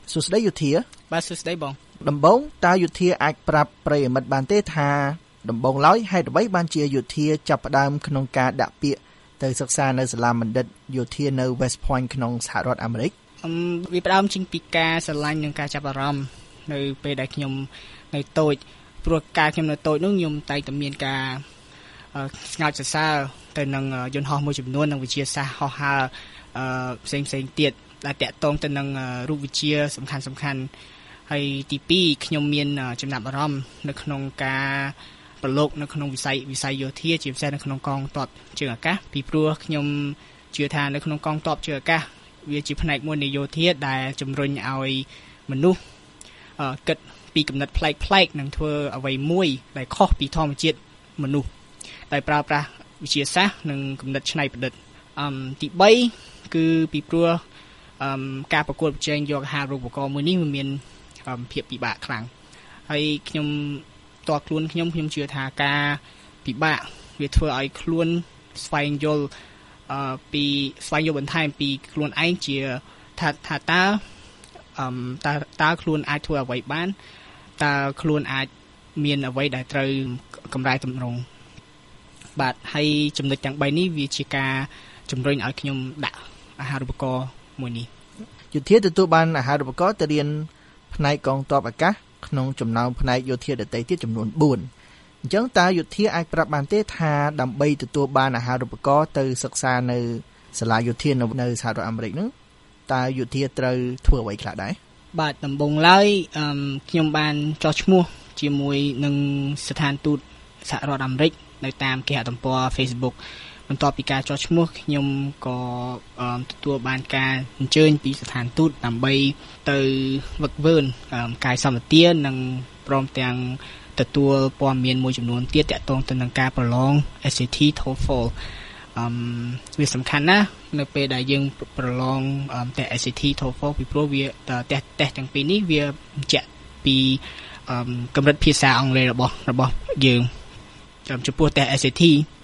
សួស្តីយុធាបាទសួស្តីបងដំបូងតើយុធាអាចប្រាប់ប្រិយមិត្តបានទេថាដំបូងឡើយហេតុអ្វីបានជាយុធាចាប់ផ្ដើមក្នុងការដាក់ពាក្យទៅសិក្សានៅសាលាបណ្ឌិតយោធានៅ West Point ក្នុងសហរដ្ឋអាមេរិកវាផ្ដើមចេញពីការស្រឡាញ់និងការចាប់អារម្មណ៍នៅពេលដែលខ្ញុំនៅតូចព្រោះកាលខ្ញុំនៅតូចនោះខ្ញុំតែងតែមានការស្ងើចសរសើរទៅនឹងយន្តហោះមួយចំនួននិងវិទ្យាសាស្ត្រហោះហើរផ្សេងទៀតដែលតាក់ទងទៅនឹងរូបវិទ្យាសំខាន់ហើយទី2ខ្ញុំមានចំណាប់អារម្មណ៍នៅក្នុងការប្រឡូកនៅក្នុងវិស័យយោធាជាពិសេសនៅក្នុងកងទ័ពជើងអាកាសពីព្រោះខ្ញុំជឿថានៅក្នុងកងទ័ពជើងអាកាសវាជាផ្នែកមួយនៃយោធាដែលជំរុញឲ្យមនុស្សគិតពីគំនិតប្លែកនិងធ្វើអ្វីមួយដែលខុសពីធម្មជាតិមនុស្សដោយប្រើប្រាស់វិទ្យាសាស្ត្រនិងគំនិតច្នៃប្រឌិតទី3គឺពីព្រោះការប្រកួតប្រជែងយកអាហារូបករណ៍មួយនេះវាមានភាពពិបាកខ្លាំងហើយខ្ញុំតើខ្លួនខ្ញុំជឿថាការពិបាកវាធ្វើឲ្យខ្លួនស្វែងយល់បន្ថែមពីខ្លួនឯងជាថាតើខ្លួនអាចធ្វើអ្វីបានតើខ្លួនអាចមានអ្វីដែលត្រូវកម្រែតម្រង់បាទហើយចំណុចទាំង3នេះវាជាការជំរុញឲ្យខ្ញុំដាក់អាហារូបករណ៍មួយនេះយុធាទទួលបានអាហារូបករណ៍ទៅរៀនផ្នែកកងទ័ពអាកាសក្នុងចំណោមផ្នែកយោធាដទៃទៀតចំនួន4អញ្ចឹងតើយុធាអាចប្រាប់បានទេថាដើម្បីទទួលបានអាហារូបករណ៍ទៅសិក្សានៅសាលាយោធានៅសហរដ្ឋអាមេរិកហ្នឹងតើយុធាត្រូវធ្វើអ្វីខ្លះដែរបាទដំបូងឡើយខ្ញុំបានចុះឈ្មោះជាមួយនឹងស្ថានទូតសហរដ្ឋអាមេរិកនៅតាមគេហទំព័រ Facebook បន្ទាប់ពីការចុះឈ្មោះខ្ញុំក៏ទទួលបានការអញ្ជើញពីស្ថានទូតដើម្បីទៅវឹកវើកាយសម្បទានិងព្រមទាំងទទួលព័ត៌មានមួយចំនួនទៀតទាក់ទងទៅនឹងការប្រឡង SAT TOEFL វាសំខាន់ណាស់នៅពេលដែលយើងប្រឡងតេស្ត SAT TOEFL ពីព្រោះវាតេស្តទាំងពីរនេះវាបញ្ជាក់ពីកម្រិតភាសាអង់គ្លេសរបស់យើងចំពោះតេស្ត SAT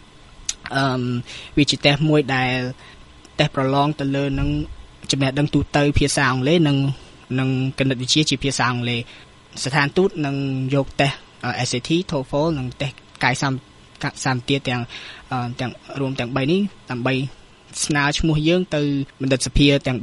វាជាតេស្តមួយដែលតេស្តប្រឡងទៅលើនឹងចំណេះដឹងទូទៅភាសាអង់គ្លេសនិងគណិតវិទ្យាជាភាសាអង់គ្លេសស្ថានទូតនឹងយកតេស្ត SAT TOEFL និងតេស្តកាយសម្បទាទាំងរួមទាំង3នេះដើម្បីស្នើឈ្មោះយើងទៅបណ្ឌិតសភាទាំង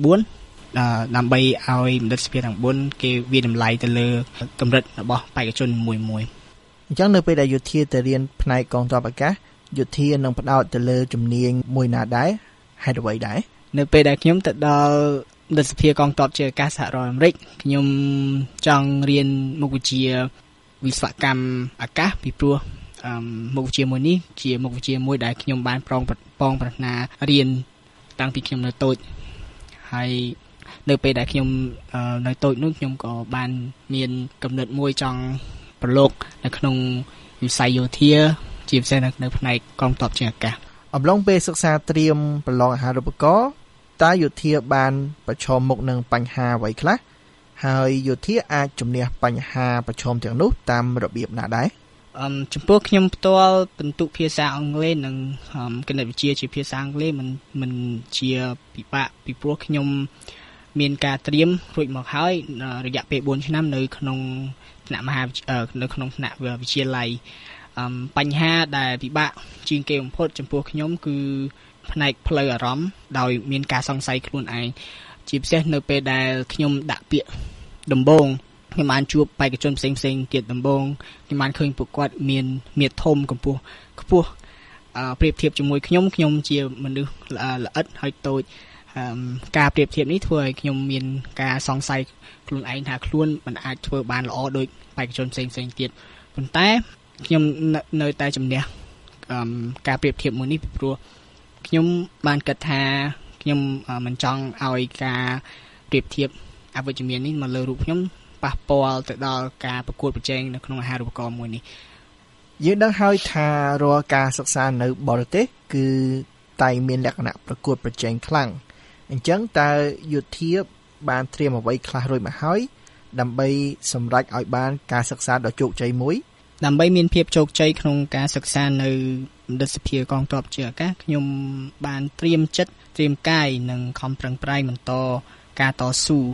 4ដើម្បីឲ្យបណ្ឌិតសភាទាំង4គេវាតម្លៃទៅលើកម្រិតរបស់បេក្ខជនមួយអញ្ចឹងនៅពេលដែលយុធាទៅរៀនផ្នែកកងទ័ពអាកាសយុធានឹងផ្ដោតទៅលើជំនាញមួយណាដែរហេតុអ្វីដែរនៅពេលដែលខ្ញុំទៅដល់បណ្ឌិតសភាកងទ័ពជើងអាកាសសហរដ្ឋអាមេរិកខ្ញុំចង់រៀនមុខវិជ្ជាវិស្វកម្មអាកាសពីព្រោះមុខវិជ្ជាមួយនេះជាមុខវិជ្ជាមួយដែលខ្ញុំបានប៉ងប្រាថ្នារៀនតាំងពីខ្ញុំនៅតូចហើយនៅពេលដែលខ្ញុំនៅតូចនោះខ្ញុំក៏បានមានគំនិតមួយចង់ប្រឡូកនៅក្នុងវិស័យយោធាជាពិសេសនៅផ្នែកកងទ័ពជើងអាកាសអំឡុងពេលសិក្សាត្រៀមប្រឡងអាហារូបករណ៍តើយោធាបានប្រឈមមុខនឹងបញ្ហាអ្វីខ្លះហើយយោធាអាចជំនះបញ្ហាប្រឈមទាំងនោះតាមរបៀបណាដែរចំពោះខ្ញុំផ្ទាល់ពិន្ទុភាសាអង់គ្លេសនិងគណិតវិទ្យាជាភាសាអង់គ្លេសមិនជាពិបាកពីព្រោះខ្ញុំមានការត្រៀមរួចមកហើយរយៈពេល4ឆ្នាំនៅក្នុងថ្នាក់នៅក្នុងថ្នាក់វិទ្យាល័យបញ្ហាដែលពិបាកជាងគេបំផុតចំពោះខ្ញុំគឺផ្នែកផ្លូវអារម្មណ៍ដោយមានការសង្ស័យខ្លួនឯងជាពិសេសនៅពេលដែលខ្ញុំដាក់ពាក្យដំបូងខ្ញុំបានជួបបេក្ខជនផ្សេងទៀតដំបូងខ្ញុំបានឃើញពួកគាត់មានមាឌធំកម្ពស់ខ្ពស់ប្រៀបធៀបជាមួយខ្ញុំជាមនុស្សល្អិតហើយតូចការប្រៀបធៀបនេះធ្វើឲ្យខ្ញុំមានការសង្ស័យខ្លួនឯងថាខ្លួនមិនអាចធ្វើបានល្អដូចបេក្ខជនផ្សេងទៀតប៉ុន្តែខ្ញុំនៅតែជំនះការប្រៀបធៀបមួយនេះពីព្រោះខ្ញុំបានគិតថាខ្ញុំមិនចង់ឲ្យការប្រៀបធៀបអវិជ្ជមាននេះមកលើរូបខ្ញុំប៉ះពាល់ទៅដល់ការប្រកួតប្រជែងនៅក្នុងអាហារូបករណ៍មួយនេះយើងដឹងហើយថារាល់ការសិក្សានៅបរទេសគឺតែមានលក្ខណៈប្រកួតប្រជែងខ្លាំងអញ្ចឹងតើយោធាបានត្រៀមអ្វីខ្លះរួចមកហើយដើម្បីសម្រេចឲ្យបានការសិក្សាដ៏ជោគជ័យមួយដើម្បីមានភាពជោគជ័យក្នុងការសិក្សានៅបណ្ឌិតសភាកងទ័ពជើងអាកាសខ្ញុំបានត្រៀមចិត្តត្រៀមកាយនិងខំប្រឹងប្រែងបន្តការតស៊ូ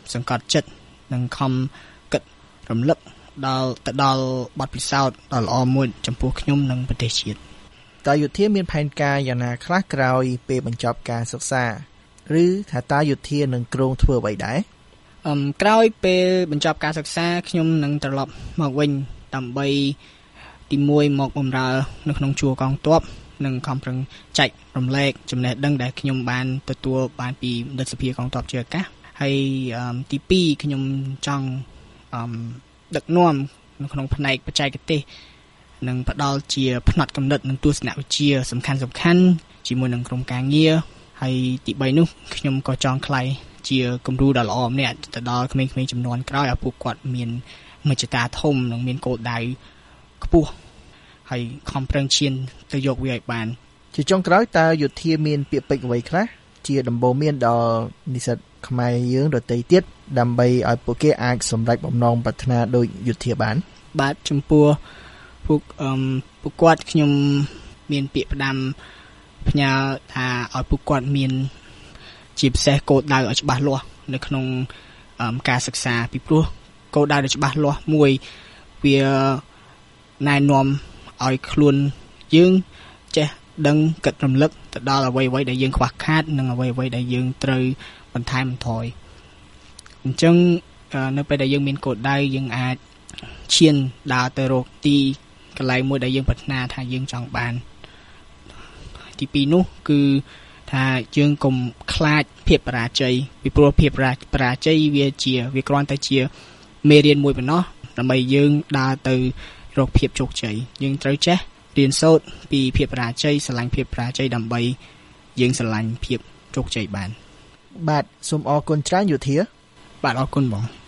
សង្កត់ចិត្តនិងខំគិតរំលឹកដល់បទពិសោធន៍ដ៏ល្អមួយចំពោះខ្ញុំនិងប្រទេសជាតិតើយុធាមានផែនការយ៉ាងណាខ្លះក្រោយពេលបញ្ចប់ការសិក្សាឬថាតើយុធានឹងគ្រោងធ្វើអ្វីដែរក្រោយពេលបញ្ចប់ការសិក្សាខ្ញុំនឹងត្រឡប់មកវិញដើម្បីទី1មកបម្រើនៅក្នុងជួរកងទ័ពនិងខំប្រឹងចែករំលែកចំណេះដឹងដែលខ្ញុំបានទទួលបានពីមនិតសភាកងទ័ពជើងអាកាសហើយទី2ខ្ញុំចង់ដឹកនាំនៅក្នុងផ្នែកបច្ចេកទេសនិងផ្ដល់ជាផ្នែកកំណត់និងទស្សនវិជ្ជាសំខាន់ជាមួយនឹងក្រុមការងារហើយទី3នោះខ្ញុំក៏ចង់ក្លាយជាគំរូដ៏ល្អម្នាក់ទៅដល់ក្មេងៗជំនាន់ក្រោយឲ្យពួកគាត់មានមជ្ឈតាធំនិងមានគោលដៅខ្ពស់ហើយខំប្រឹងឈានទៅយកវាឲ្យបានជាចុងក្រោយតើយុធាមានពាក្យពេចន៍អ្វីខ្លះជាដំបូន្មានដល់និស្សិតខ្មែរយើងដទៃទៀតដើម្បីឲ្យពួកគេអាចសម្រេចបំណងប្រាថ្នាដោយយុធាបានបាទចំពោះពួកគាត់ខ្ញុំមានពាក្យផ្ដាំផ្ញើថាឲ្យពួកគាត់មានជាពិសេសគោលដៅឲ្យច្បាស់លាស់នៅក្នុងការសិក្សាពីព្រោះគោលដៅដែលច្បាស់លាស់មួយវាណែនាំឲ្យខ្លួនយើងចេះដឹងគិតរំលឹកទៅដល់អ្វីៗដែលយើងខ្វះខាតនិងអ្វីៗដែលយើងត្រូវបន្ថែមបន្ថយអញ្ចឹងនៅពេលដែលយើងមានគោលដៅយើងអាចឈានដើរទៅរកទីកន្លែងមួយដែលយើងប្រាថ្នាថាយើងចង់បានទី2នោះគឺថាយើងកុំខ្លាចភាពបរាជ័យពីព្រោះភាពបរាជ័យវាគ្រាន់តែជាមេរៀនមួយប៉ុណ្ណោះដើម្បីយើងដើរទៅរកភាពជោគជ័យយើងត្រូវចេះរៀនសូត្រពីភាពបរាជ័យស្រឡាញ់ភាពបរាជ័យដើម្បីយើងស្រឡាញ់ភាពជោគជ័យបានបាទសូមអរគុណច្រើនយុធាបាទអរគុណបង